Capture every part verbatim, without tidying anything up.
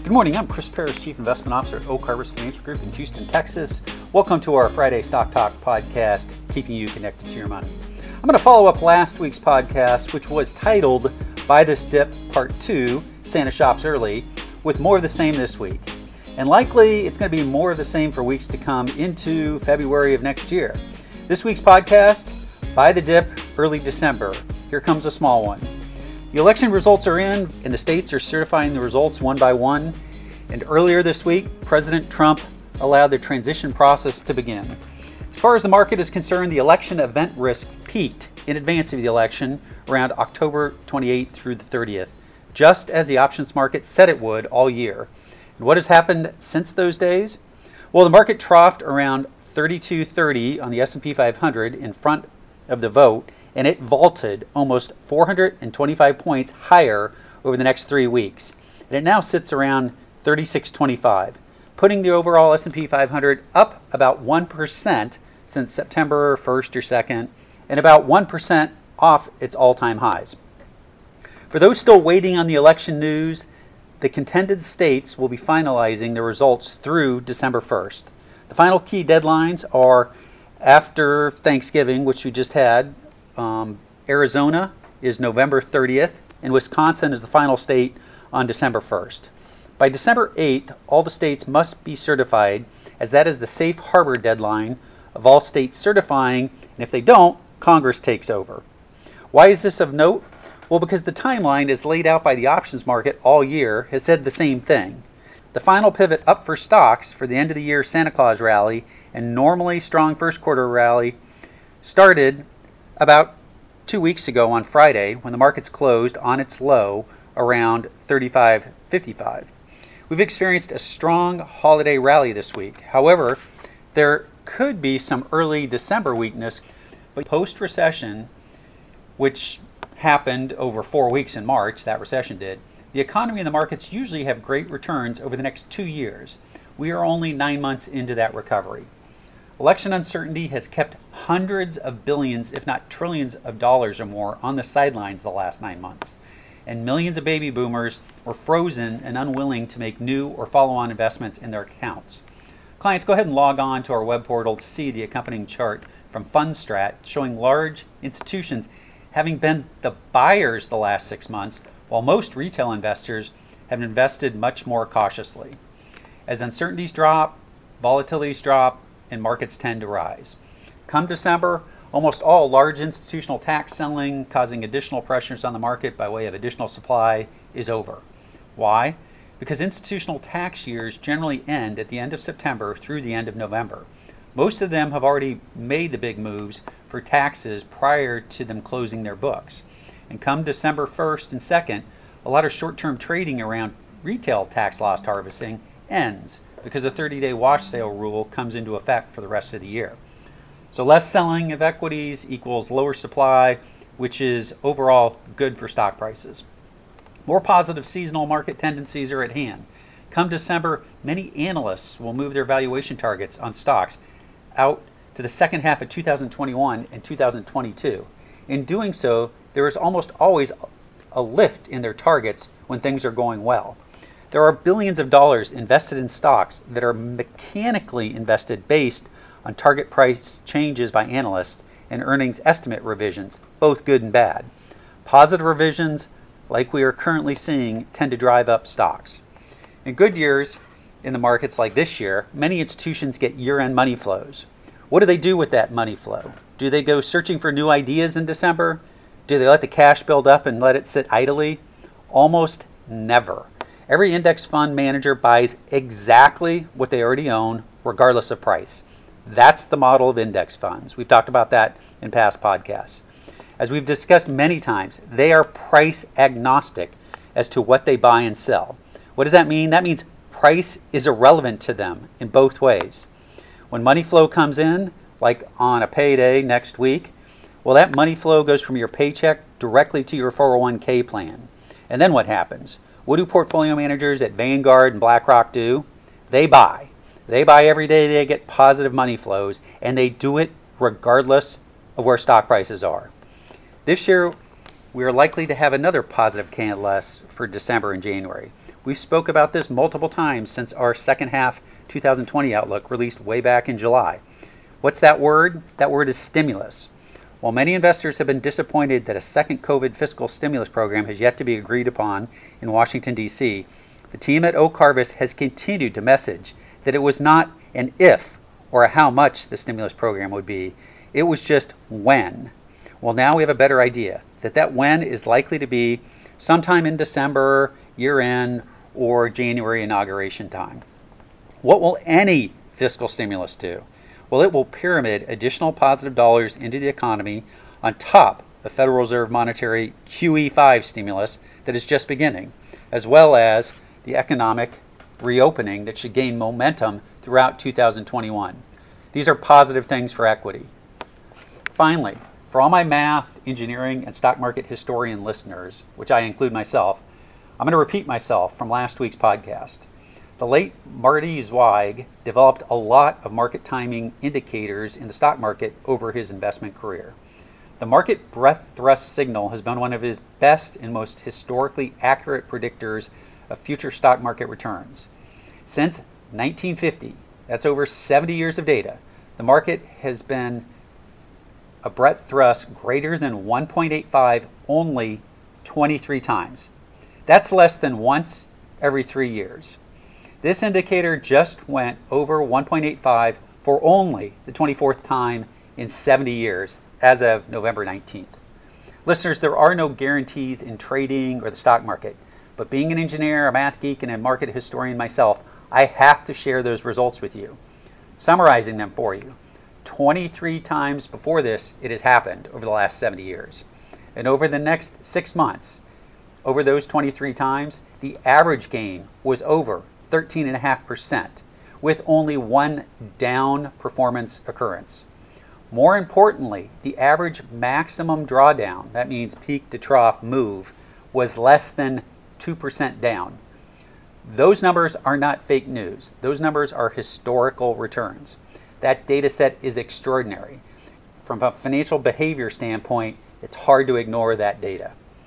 Good morning, I'm Chris Paris, Chief Investment Officer at Oak Harvest Financial Group in Houston, Texas. Welcome to our Friday Stock Talk podcast, keeping you connected to your money. I'm going to follow up last week's podcast, which was titled Buy This Dip Part two, Santa Shops Early, with more of the same this week. And likely it's going to be more of the same for weeks to come into February of next year. This week's podcast, Buy the Dip Early December. Here comes a small one. The election results are in, and the states are certifying the results one by one. And earlier this week, President Trump allowed the transition process to begin. As far as the market is concerned, the election event risk peaked in advance of the election around October twenty-eighth through the thirtieth, just as the options market said it would all year. And what has happened since those days? Well, the market troughed around thirty-two thirty on the S and P five hundred in front of the vote, and it vaulted almost four hundred twenty-five points higher over the next three weeks. And it now sits around thirty-six twenty-five, putting the overall S and P five hundred up about one percent since September first or second, and about one percent off its all-time highs. For those still waiting on the election news, the contended states will be finalizing their results through December first. The final key deadlines are after Thanksgiving, which we just had. Um, Arizona is November thirtieth, and Wisconsin is the final state on December first. By December eighth, all the states must be certified, as that is the safe harbor deadline of all states certifying, and if they don't, Congress takes over. Why is this of note? Well, because the timeline as laid out by the options market all year has said the same thing. The final pivot up for stocks for the end of the year Santa Claus rally and normally strong first quarter rally started about two weeks ago on Friday, when the markets closed on its low around thirty-five fifty-five. We've experienced a strong holiday rally this week. However, there could be some early December weakness, but post-recession, which happened over four weeks in March, that recession did, the economy and the markets usually have great returns over the next two years. We are only nine months into that recovery. Election uncertainty has kept hundreds of billions, if not trillions of dollars or more on the sidelines the last nine months. And millions of baby boomers were frozen and unwilling to make new or follow-on investments in their accounts. Clients, go ahead and log on to our web portal to see the accompanying chart from Fundstrat showing large institutions having been the buyers the last six months, while most retail investors have invested much more cautiously. As uncertainties drop, volatilities drop, and markets tend to rise. Come December, almost all large institutional tax selling, causing additional pressures on the market by way of additional supply, is over. Why? Because institutional tax years generally end at the end of September through the end of November. Most of them have already made the big moves for taxes prior to them closing their books. And come December first and second, a lot of short-term trading around retail tax loss harvesting ends, because the thirty-day wash sale rule comes into effect for the rest of the year. So less selling of equities equals lower supply, which is overall good for stock prices. More positive seasonal market tendencies are at hand. Come December, many analysts will move their valuation targets on stocks out to the second half of two thousand twenty-one and two thousand twenty-two. In doing so, there is almost always a lift in their targets when things are going well. There are billions of dollars invested in stocks that are mechanically invested based on target price changes by analysts and earnings estimate revisions, both good and bad. Positive revisions, like we are currently seeing, tend to drive up stocks. In good years in the markets like this year, many institutions get year-end money flows. What do they do with that money flow? Do they go searching for new ideas in December? Do they let the cash build up and let it sit idly? Almost never. Every index fund manager buys exactly what they already own, regardless of price. That's the model of index funds. We've talked about that in past podcasts. As we've discussed many times, they are price agnostic as to what they buy and sell. What does that mean? That means price is irrelevant to them in both ways. When money flow comes in, like on a payday next week, well, that money flow goes from your paycheck directly to your four oh one k plan. And then what happens? What do portfolio managers at Vanguard and BlackRock do? They buy. They buy every day they get positive money flows, and they do it regardless of where stock prices are. This year, we are likely to have another positive catalyst for December and January. We've spoke about this multiple times since our second half two thousand twenty outlook released way back in July. What's that word? That word is stimulus. While many investors have been disappointed that a second COVID fiscal stimulus program has yet to be agreed upon in Washington, D C, the team at Oak Harvest has continued to message that it was not an if or a how much the stimulus program would be. It was just when. Well, now we have a better idea that that when is likely to be sometime in December, year end, or January inauguration time. What will any fiscal stimulus do? Well, it will pyramid additional positive dollars into the economy on top of Federal Reserve monetary Q E five stimulus that is just beginning, as well as the economic reopening that should gain momentum throughout two thousand twenty-one. These are positive things for equity. Finally, for all my math, engineering, and stock market historian listeners, which I include myself, I'm going to repeat myself from last week's podcast. The late Marty Zweig developed a lot of market timing indicators in the stock market over his investment career. The market breadth thrust signal has been one of his best and most historically accurate predictors of future stock market returns. Since nineteen fifty, that's over seventy years of data, the market has been a breadth thrust greater than one point eight five only twenty-three times. That's less than once every three years. This indicator just went over one point eight five for only the twenty-fourth time in seventy years as of November nineteenth. Listeners, there are no guarantees in trading or the stock market, but being an engineer, a math geek, and a market historian myself, I have to share those results with you. Summarizing them for you, twenty-three times before this, it has happened over the last seventy years. And over the next six months, over those twenty-three times, the average gain was over thirteen point five percent, with only one down performance occurrence. More importantly, the average maximum drawdown, that means peak to trough move, was less than two percent down. Those numbers are not fake news. Those numbers are historical returns. That data set is extraordinary. From a financial behavior standpoint, it's hard to ignore that data.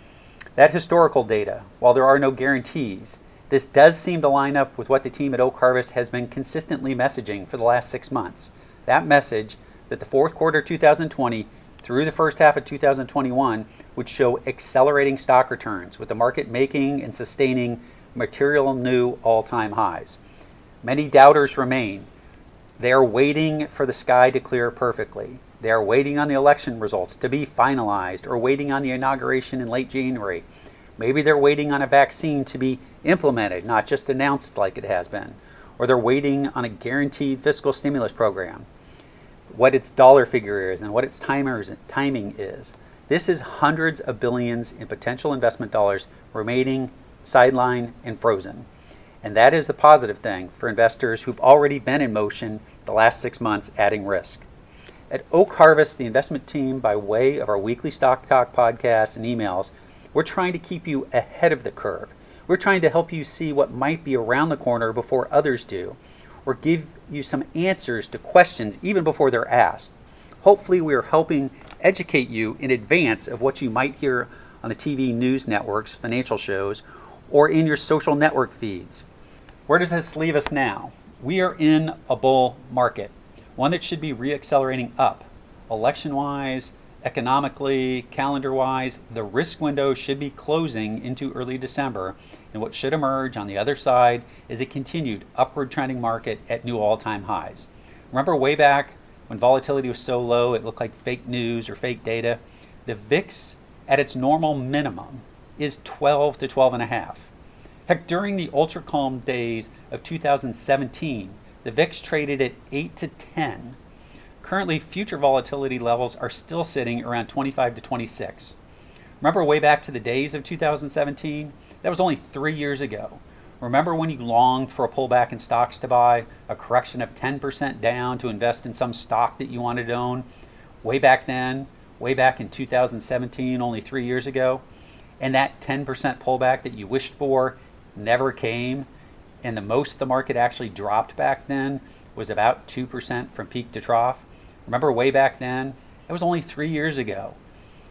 That historical data, while there are no guarantees, this does seem to line up with what the team at Oak Harvest has been consistently messaging for the last six months. That message that the fourth quarter two thousand twenty through the first half of two thousand twenty-one would show accelerating stock returns, with the market making and sustaining material new all-time highs. Many doubters remain. They are waiting for the sky to clear perfectly. They are waiting on the election results to be finalized, or waiting on the inauguration in late January. Maybe they're waiting on a vaccine to be implemented, not just announced like it has been. Or they're waiting on a guaranteed fiscal stimulus program, what its dollar figure is and what its timers, timing is. This is hundreds of billions in potential investment dollars remaining sidelined and frozen. And that is the positive thing for investors who've already been in motion the last six months adding risk. At Oak Harvest, the investment team, by way of our weekly Stock Talk podcasts and emails, we're trying to keep you ahead of the curve. We're trying to help you see what might be around the corner before others do, or give you some answers to questions even before they're asked. Hopefully we're helping educate you in advance of what you might hear on the T V news networks, financial shows, or in your social network feeds. Where does this leave us now? We are in a bull market, one that should be reaccelerating up. Election-wise, economically, calendar-wise, the risk window should be closing into early December, and what should emerge on the other side is a continued upward trending market at new all-time highs. Remember way back when volatility was so low it looked like fake news or fake data? The V I X at its normal minimum is twelve to twelve and a half. Heck, during the ultra calm days of two thousand seventeen, the V I X traded at eight to ten. Currently, future volatility levels are still sitting around twenty-five to twenty-six. Remember way back to the days of two thousand seventeen? That was only three years ago. Remember when you longed for a pullback in stocks to buy, a correction of ten percent down to invest in some stock that you wanted to own? Way back then, way back in two thousand seventeen, only three years ago, and that ten percent pullback that you wished for never came, and the most the market actually dropped back then was about two percent from peak to trough. Remember way back then? That was only three years ago.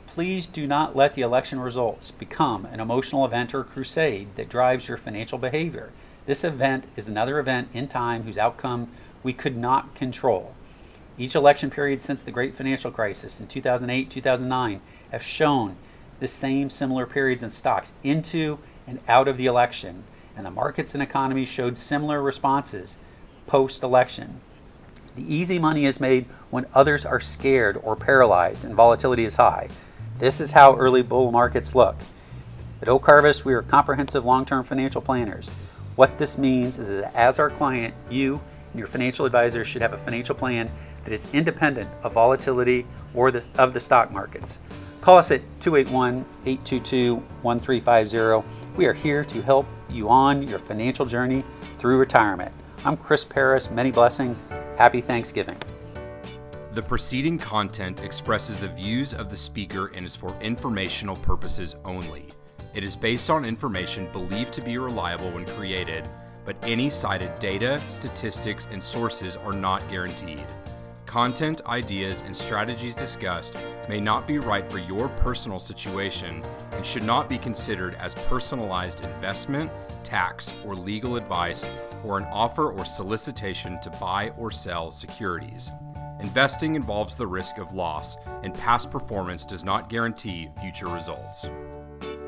Please do not let the election results become an emotional event or crusade that drives your financial behavior. This event is another event in time whose outcome we could not control. Each election period since the great financial crisis in two thousand eight, two thousand nine have shown the same similar periods in stocks into and out of the election, and the markets and economy showed similar responses post-election. The easy money is made when others are scared or paralyzed and volatility is high. This is how early bull markets look. At Oak Harvest, we are comprehensive long-term financial planners. What this means is that as our client, you and your financial advisor should have a financial plan that is independent of volatility or the, of the stock markets. Call us at two eight one, eight two two, one three five zero. We are here to help you on your financial journey through retirement. I'm Chris Paris. Many blessings. Happy Thanksgiving. The preceding content expresses the views of the speaker and is for informational purposes only. It is based on information believed to be reliable when created, but any cited data, statistics, and sources are not guaranteed. Content, ideas, and strategies discussed may not be right for your personal situation and should not be considered as personalized investment, tax, or legal advice, or an offer or solicitation to buy or sell securities. Investing involves the risk of loss, and past performance does not guarantee future results.